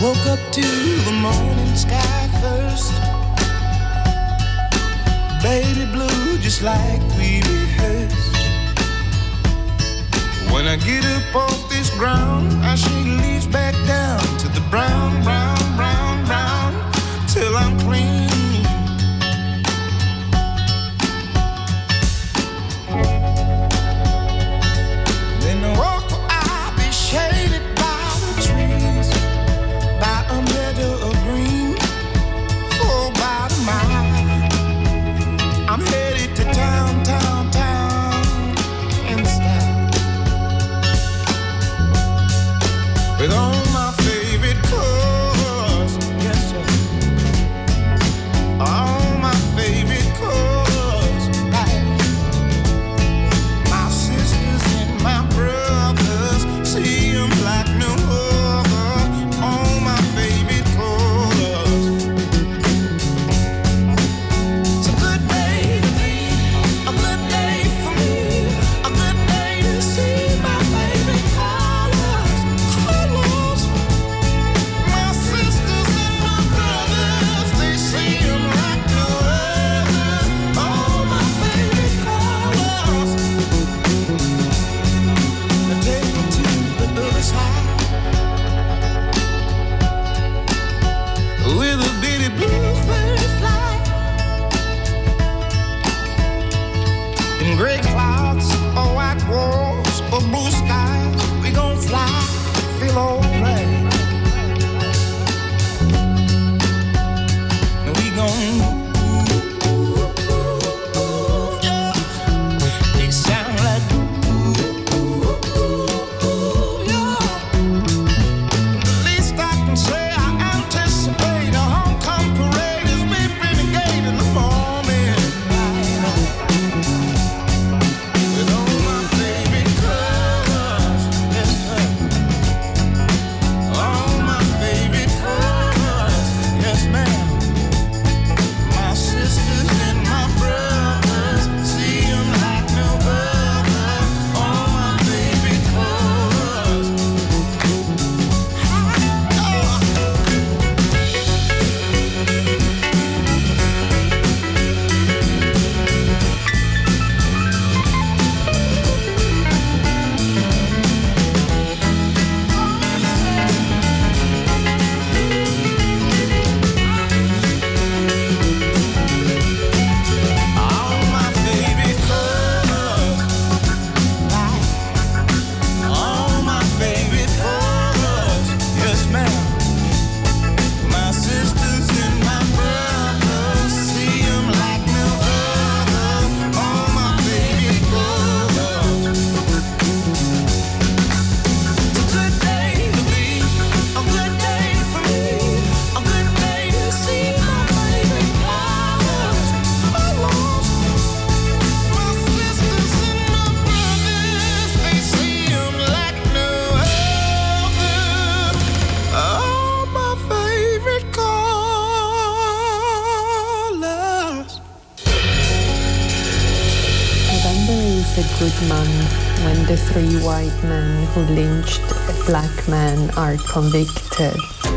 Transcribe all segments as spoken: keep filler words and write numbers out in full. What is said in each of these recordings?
Woke up to the morning sky first. Baby blue, just like we rehearsed. When I get up off this ground, I shake leaves back down to the brown, brown, brown, brown, till I'm clean. Then the walk I'll be shaded by the trees, by a meadow of green, for about a mile. I'm headed to town, town, town, in style, with all my favorite colors, yes sir, all my favorite colors, like my sisters and my brothers, see them like no other, all my favorite colors. It's a good day to be, a good day for me, a good day to see my favorite colors, colors. My sisters and my brothers, they see them like no other, all my favorite colors. Now take me to the other side, with a bitty bluebird fly, in gray clouds or white walls or blue skies, we gon' fly, feel alright. And we gon' ooh, ooh, ooh, ooh, yeah. They sound like ooh, ooh, ooh, ooh, yeah. The least I can say, I anticipate a homecoming parade as we renegade in the morning light, with all my favorite colors, yes sir, all my favorite colors, yes ma'am. My sisters and my brothers, see them like no other, all my favorite colors. All my favorite colors, like all my favorite colors, yes ma'am. My sisters and my brothers, see them like no other, all my favorite colors. It's a good day to be, a good day for me, a good day to see my favorite colors, colors. My sisters and my brothers, they see them like no other, all my favorite colors. November is a good month when the three white men who lynched a black man are convicted.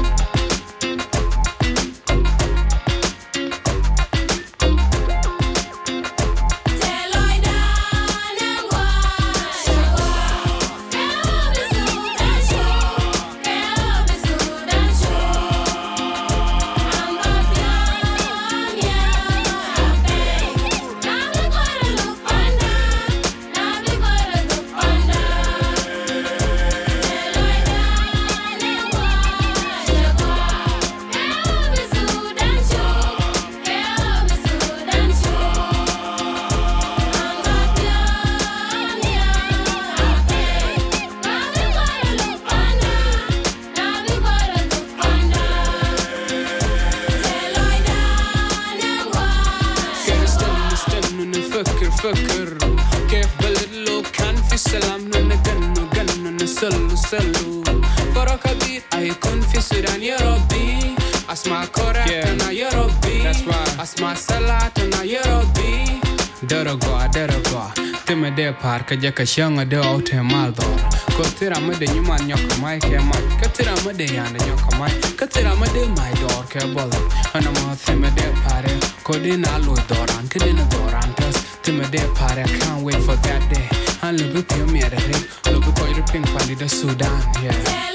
فكر كيف بلد لو كان في سلام نجنو جنو نسلو سلو فرق كبير أيكون في السودان يا ربي أسمع كوراتنا يا ربي أسمع سلاتنا يا ربي درجة درجة تم ده بارك جاك شانغ ده أوت مالدور Kotira made nyuma nyoka mai ke mai. Katira made yanda nyoka mai. Katira made mai door ke bola. Ana mo theme de pare. Kodina lo doran kedina doran tas. Theme de pare. I can't wait for that day. And look at you me at it. Look at you pink pali the Sudan. Yeah.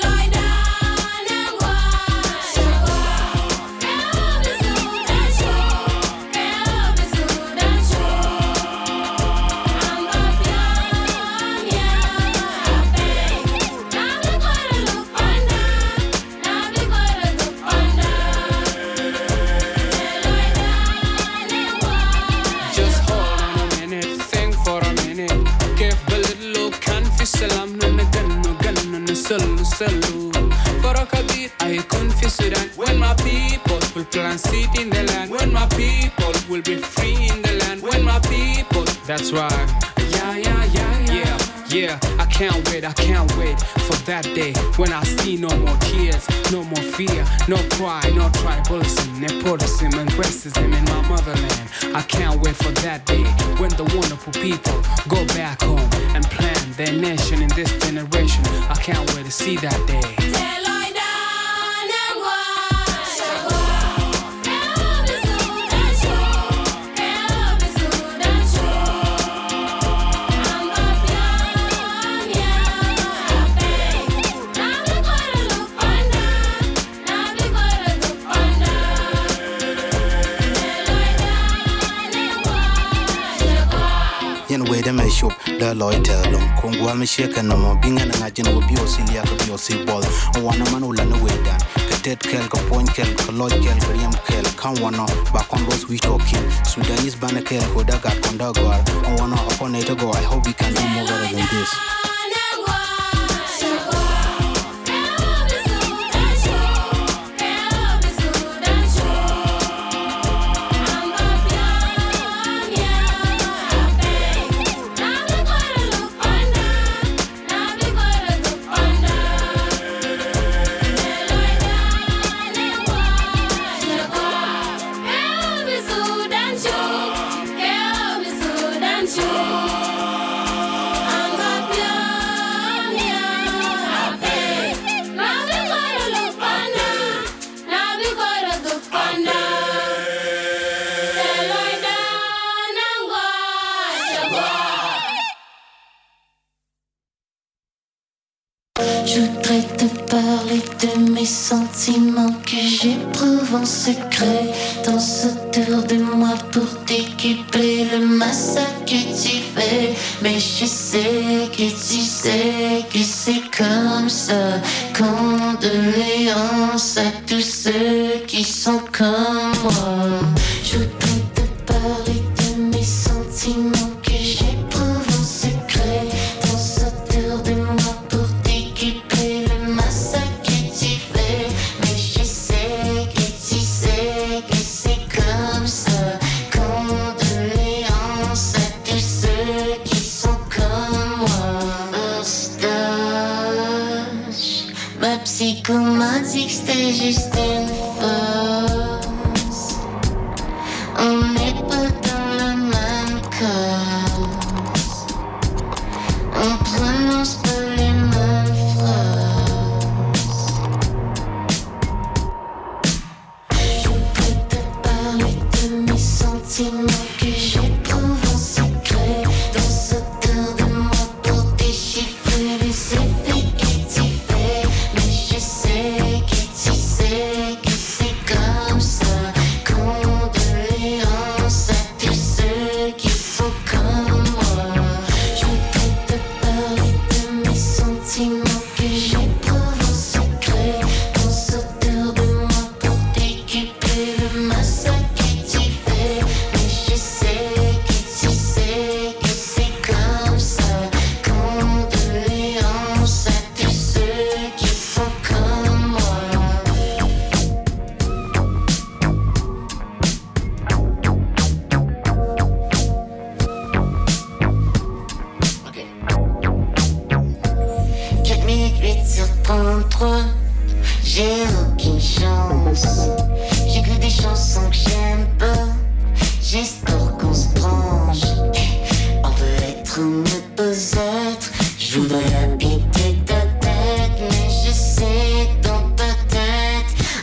Salam no na gan no gan no na solo solo. For a kabit I confess that when my people will plant seed in the land, when my people will be free in the land, when my people. That's right. Yeah yeah yeah yeah yeah yeah. I can't wait, I can't wait for that day when I see no more tears, no more fear, no pride, no tribalism, nepotism and racism in my motherland. I can't wait for that day when the wonderful people go back home and plan their nation in this generation. I can't wait to see that day. Wait a minute, shop the loyal long. Kongwa me shake no more. Being an agent will be Osilia, could be Osi ball. One man will run away down. Catet Kel, Point Kel, Lloyd Kel, William Kel, come one back on those we talking. Sudanese banner Kel, Kodaga, Kondagar. I wanna upon it go. I hope we can do more better than this. Je voudrais te parler de mes sentiments que j'éprouve en secret. Danse autour de moi pour décupler le massacre que tu fais. Mais je sais que tu sais que c'est comme ça. Condoléances à tous ceux qui sont comme moi. Je voudrais te parler de mes sentiments que j'éprouve en secret. Danse autour de moi pour décupler le massacre que tu fais. Mais je sais que tu sais que c'est comme ça. Condoléances à tous ceux qui sont comme moi. Stage, ma psycho m'a dit que c'était juste une fausse. On n'est pas dans la même cause. On prononce pas les mêmes phrases. Je voudrais te parler de mes sentiments que j'éprouve en secret. Danse autour de moi pour déchiffrer les effets que tu fais. Mais je sais que tu sais que c'est comme ça. Condoléances à tous ceux qui sont comme moi. Je voudrais te parler de mes sentiments que j'éprouve en secret. Danse autour de moi pour décupler le massacre que tu fais. Mais je sais que tu sais que c'est comme ça. Condoléances à tous ceux qui sont comme moi. quatre minutes huit sur trente-trois. J'ai aucune chance. J'écoute des chansons que j'aime pas. J'espère qu'on se branche. On peut être ou ne pas être. Je voudrais habiter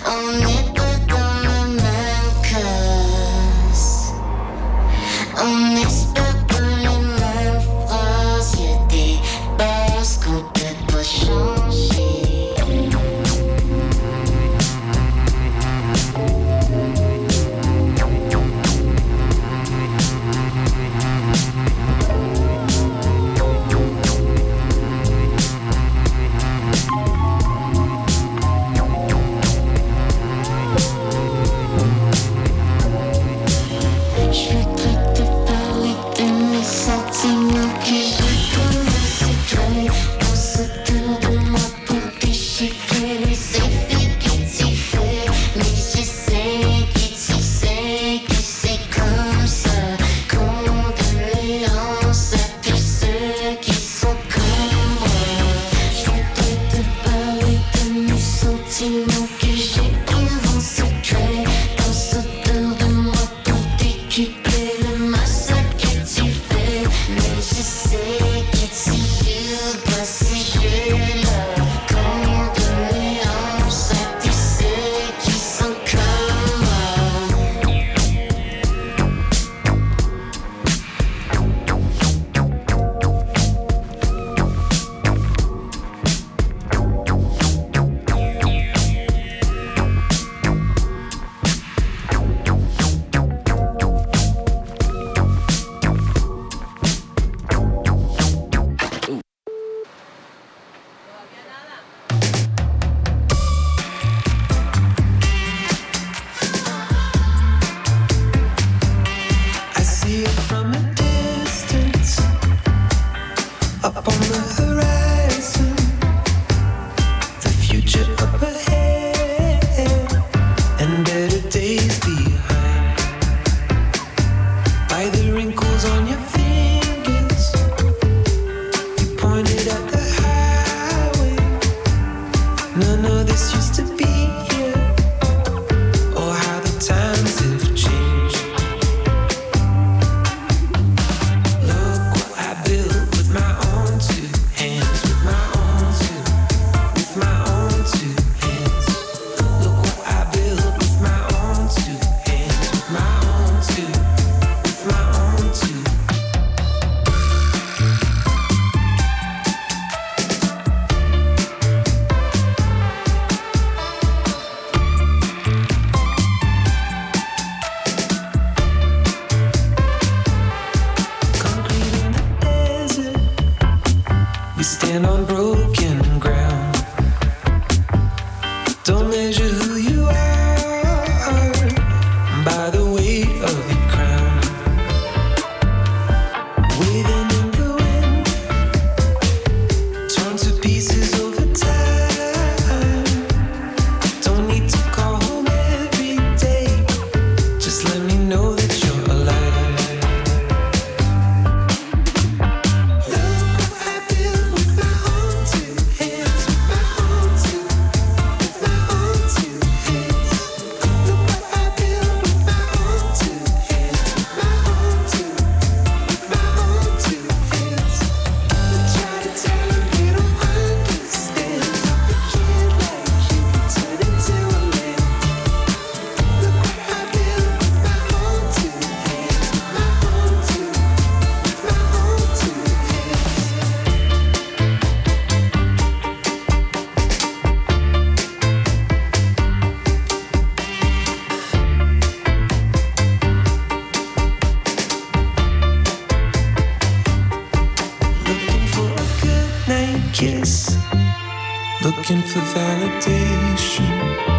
looking for validation.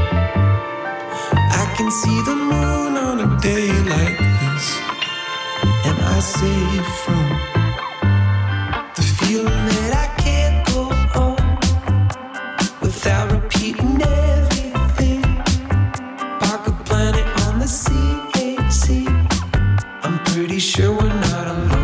I can see the moon on a day like this, and I save from the feeling that I can't go on without repeating everything. Park a planet on the C A C. I'm pretty sure we're not alone.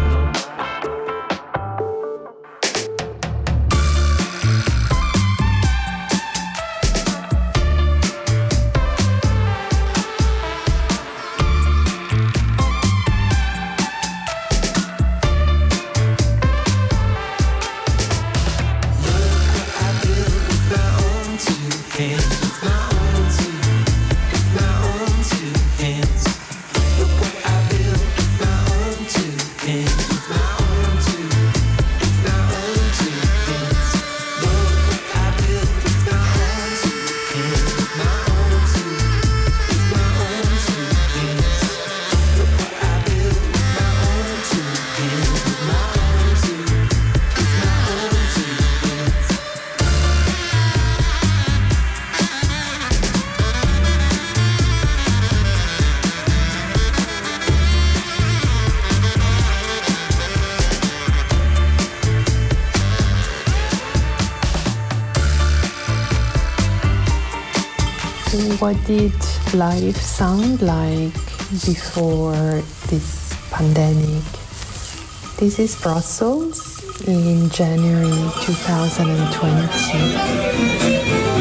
What did life sound like before this pandemic? This is Brussels in January two thousand twenty.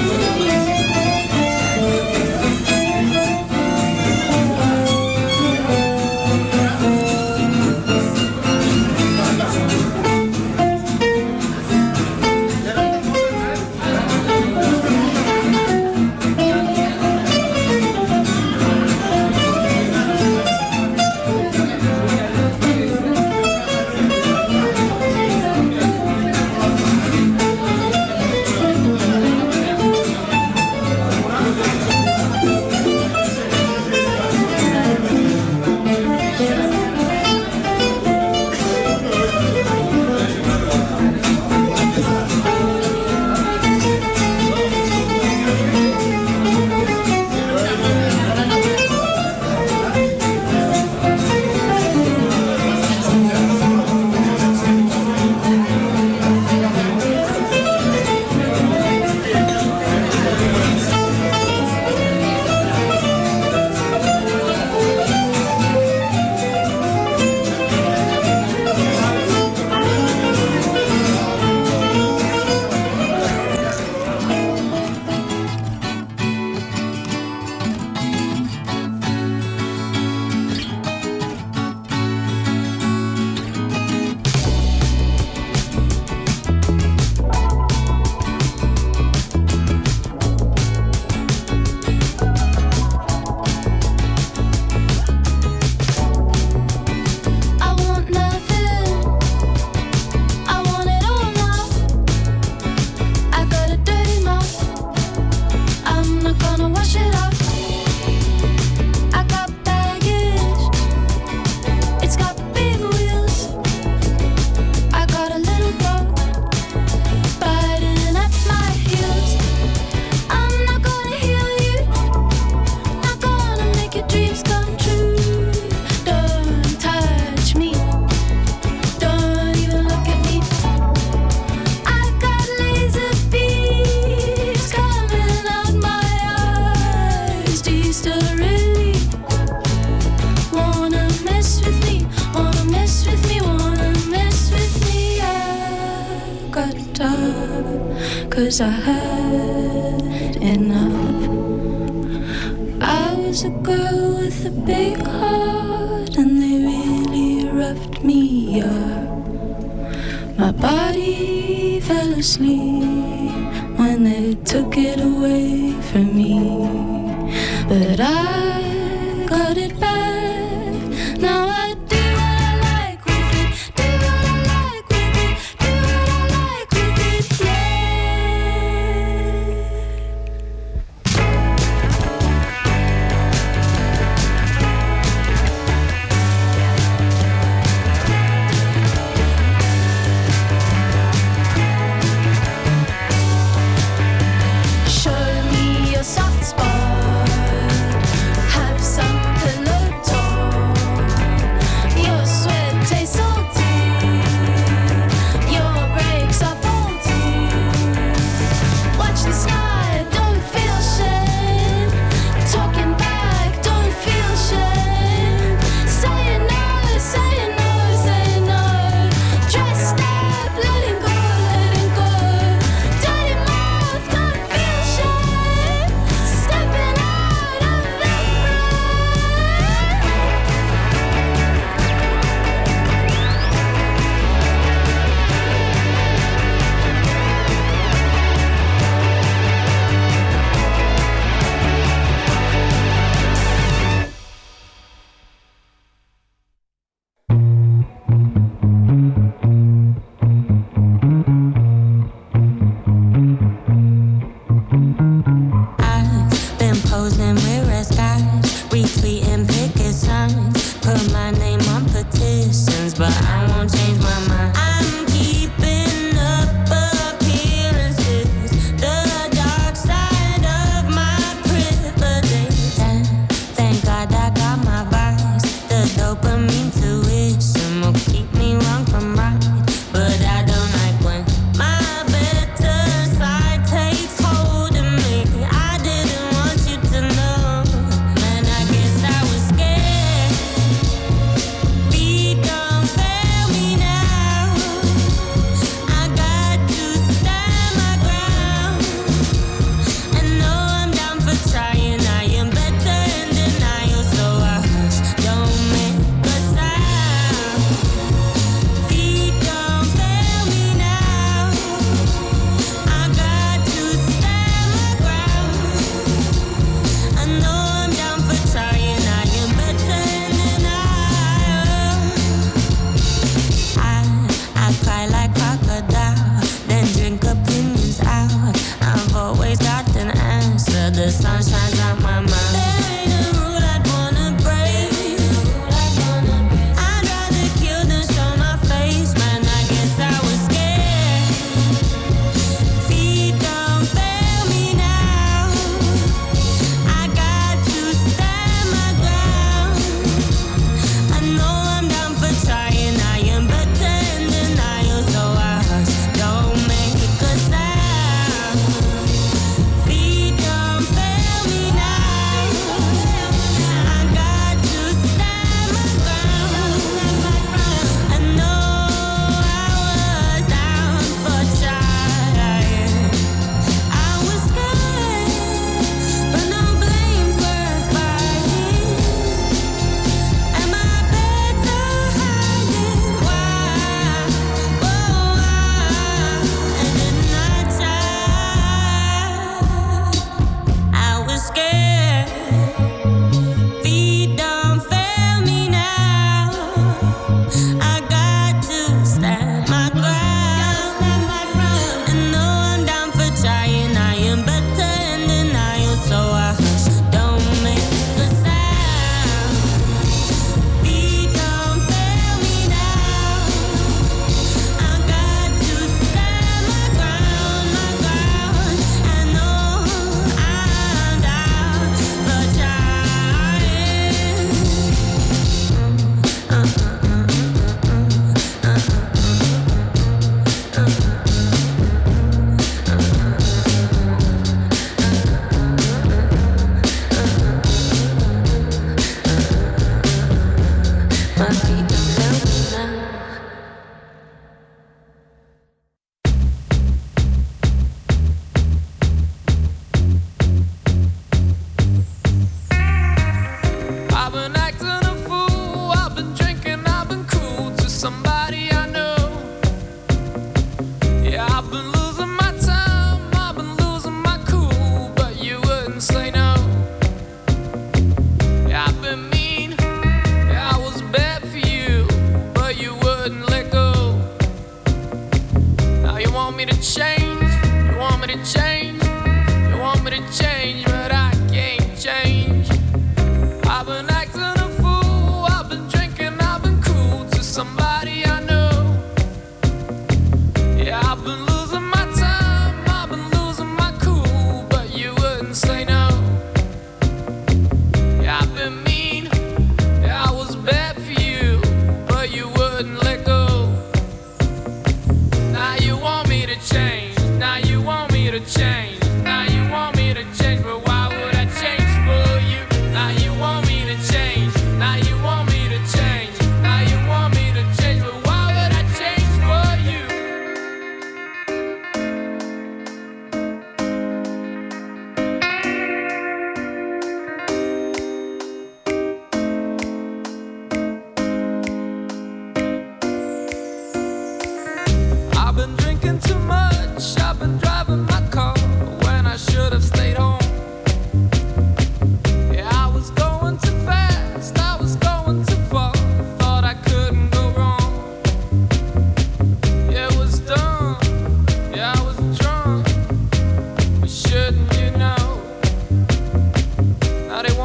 Cause I had enough. I was a girl with a big heart, and they really roughed me up. My body fell asleep when they took it away from me, but I got it back. Now I you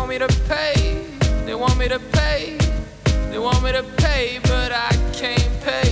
want me to pay, they want me to pay, they want me to pay, but I can't pay.